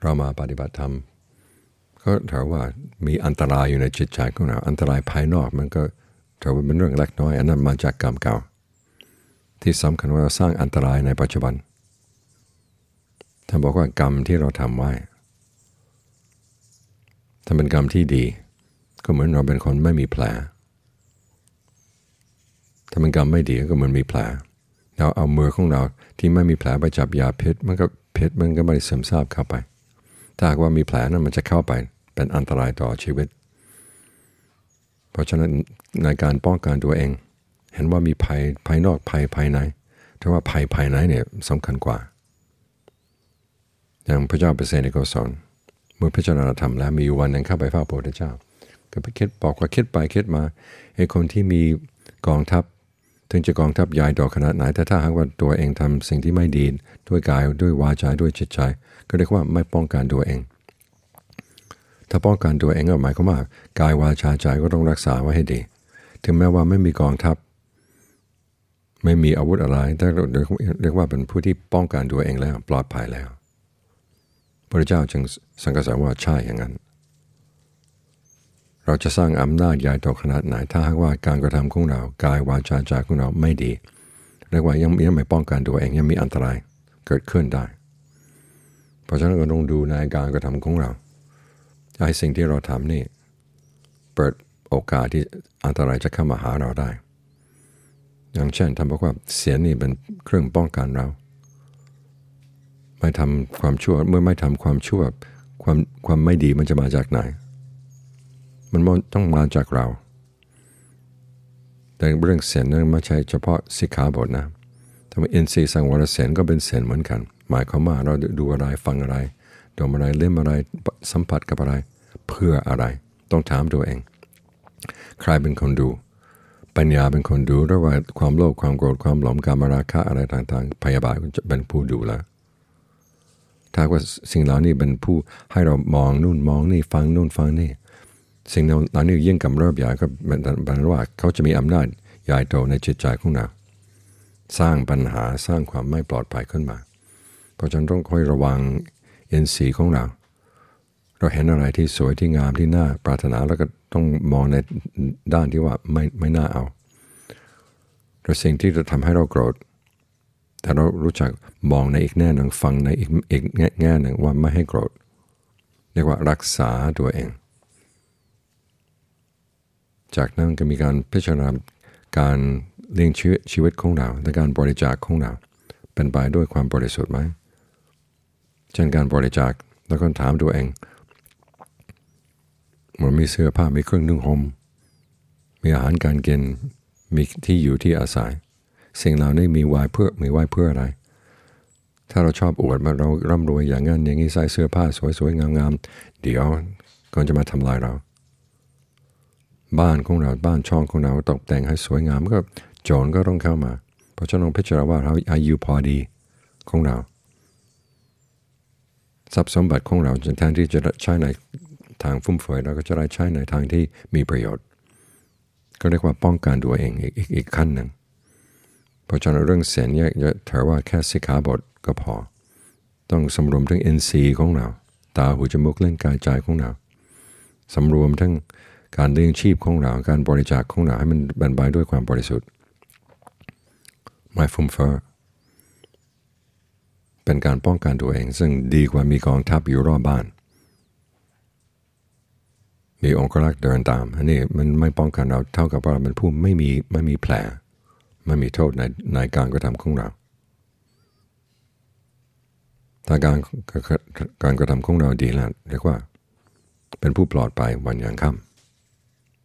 เรามาปฏิบัติธรรมก็ถือว่ามีอันตรายอยู่ในจิตใจของเราอันตรายภายนอกมันก็ถือว่าเป็นเรื่องเล็กน้อยอันนั้นมาจากกรรมเก่าที่สำคัญว่าเราสร้างอันตรายในปัจจุบันถ้าบอกว่ากรรมที่เราทำไว้ถ้าเป็นกรรมที่ดีก็เหมือนเราเป็นคนไม่มีแผลถ้าเป็นกรรมไม่ดีก็เหมือนมีแผลเราเอามือของเราที่ไม่มีแผลไปจับยาพิษมันก็พิษมันก็ไม่ได้ซึมซาบเข้าไปถ้าหากว่ามีแผลนั้นมันจะเข้าไปเป็นอันตรายต่อชีวิตเพราะฉะนั้นในการป้องกันตัวเองเห็นว่ามีภัยภายนอกภัยภายในแต่ว่าภัยภายในเนี่ยสำคัญกว่าอย่างพระเจ้าเปรตก็สอนเมื่อพิจารณาธรรมแล้วมีวันหนึ่งเข้าไปเฝ้าพระพุทธเจ้าก็ไปคิดบอกว่าคิดไปคิดมาไอ้คนที่มีกองทัพถึงจะกองทัพใหญ่ต่อขนาดไหนแต่ถ้าหากว่าตัวเองทำสิ่งที่ไม่ดีด้วยกายด้วยวาจาด้วยจิตใจก็เรียกว่าไม่ป้องกันตัวเองถ้าป้องกันตัวเองก็หมายความว่ากายวาจาใจก็ต้องรักษาไว้ให้ดีถึงแม้ว่าไม่มีกองทัพไม่มีอาวุธอะไรแต่เรียกว่าเป็นผู้ที่ป้องกันตัวเองแล้วปลอดภัยแล้วพระเจ้าจึงสังกัดว่าใช่อย่างนั้นเราจะสร้างอำนาจใหญ่โตขนาดไหนถ้าหากว่าการกระทำของเรากายวาจาใจของเราไม่ดีเรียกว่ายังไม่ป้องกันตัวเองยังมีอันตรายเกิดขึ้นได้เพราะฉะนั้นเราต้องดูในการกระทำของเราไอ้สิ่งที่เราทำนี่เปิดโอกาสที่อันตรายจะเข้ามาหาเราได้อย่างเช่นท่านบอกว่าเสียงนี่เป็นเครื่องป้องกันเราไม่ทำความชั่วเมื่อไม่ทำความชั่วความไม่ดีมันจะมาจากไหนมันต้องมาจากเราแต่เรื่องเสียงนั้นไม่ใช่เฉพาะสิกขาบทนะถ้าว่าอินทรีย์สังวรเสียงก็เป็นเสียงเหมือนกันหมายความว่าเราดูอะไรฟังอะไรดมอะไรเล่มอะไรสัมผัสกับอะไรเพื่ออะไรต้องถามตัวเองใครเป็นคนดูปัญญาเป็นคนดูหรือว่าความโลภความโกรธความหลงกามราคะอะไรต่างๆพยาบาทจะเป็นผู้ดูแล้วถ้าว่าสิ่งเหล่านี้เป็นผู้ให้เรามองนู่นมองนี่ฟังนู่นฟังนี่สิ่งเหล่านี้ยิ่งกำเริบใหญ่ก็เป็นว่าเขาจะมีอำนาจใหญ่โตในจิตใจของเราสร้างปัญหาสร้างความไม่ปลอดภัยขึ้นมาเพราะฉะนั้นต้องคอยระวังอินทรีย์ของเราเห็นอะไรที่สวยที่งามที่น่าปรารถนาแล้วก็ต้องมองในด้านที่ว่าไม่น่าเอาแต่สิ่งที่จะทำให้เราโกรธแต่เรารู้จักมองในอีกแง่หนึ่งฟังในอีกแง่หนึ่งว่าไม่ให้โกรธเรียกว่ารักษาตัวเองจากนั้นก็มีการพิจารณาการเลี้ยงชีวิตของเราและการบริจาคของเราเป็นไปด้วยความบริสุทธิ์ไหมเช่นการบริจาคแล้วก็ถามตัวเองมันมีเสื้อผ้ามีเครื่องนุ่งห่มมีอาหารการกินมีที่อยู่ที่อาศัยสิ่งเหล่านี้มีไว้เพื่ออะไรถ้าเราชอบอวดมาเราร่ำรวยอย่างนั้นอย่างนี้ใส่เสื้อผ้าสวยๆงามๆเดี๋ยวก่อนจะมาทำลายเราบ้านของเราบ้านช่องของเราตกแต่งให้สวยงามก็โจรก็ต้องเข้ามาเพราะฉะนั้นพิจารณาว่าเราอายุพอดีของเราทรัพย์สมบัติของเราแทนที่จะใช้ในทางฟุ่มเฟือยเราก็จะได้ใช้ในทางที่มีประโยชน์ก็เรียกว่าป้องกันตัวเองอีกขั้นหนึ่งเพราะฉะนั้นเรื่องเสียงเนี่ยถือว่าแค่สิกขาบทก็พอต้องสำรวมทั้งอินทรีย์ของเราตาหูจมูกลิ้นกายใจของเราสำรวมทั้งการเลี้ยงชีพของเราการบริจาคของเราให้มันเป็นไปด้วยความบริสุทธิ์ไม่ฟุ่มเฟือยเป็นการป้องกันตัวเองซึ่งดีกว่ามีกองทัพอยู่รอบบ้านมีองครักษ์เดินตามอันนี้มันไม่ป้องกันเราเท่ากับว่าเราเป็นผู้ไม่มีแผลไม่มีโทษในการกระทำของเราถ้าการกระทำของเราดีแล้วเรียกว่าเป็นผู้ปลอดภัยวันยังค่ำ